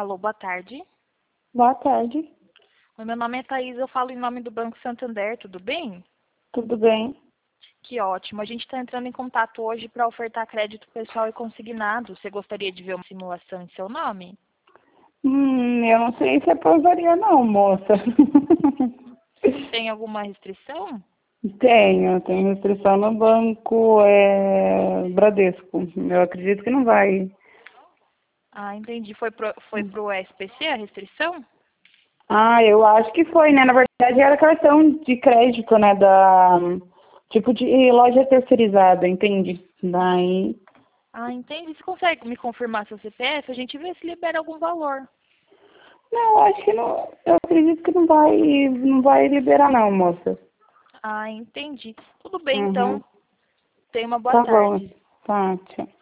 Alô, boa tarde. Boa tarde, Oi, meu nome é Thaís, eu falo em nome do Banco Santander, tudo bem? tudo bem? Que ótimo. A gente está entrando em contato hoje para ofertar crédito pessoal e consignado. Você gostaria de ver uma simulação em seu nome? Eu não sei se aprovaria não, moça. Tem alguma restrição? Tenho restrição no banco Bradesco. Eu acredito que não vai. Ah, entendi. Foi pro SPC a restrição? Ah, eu acho que foi, né? Na verdade era cartão de crédito, né? Tipo de loja terceirizada, entende? Daí. Ah, entendi. Você consegue me confirmar seu CPF? A gente vê se libera algum valor. Não, acho que não. Eu acredito que não vai liberar não, moça. Ah, entendi. Tudo bem, Uhum. então. Tenha uma boa Tá bom. tarde. Tá, tchau.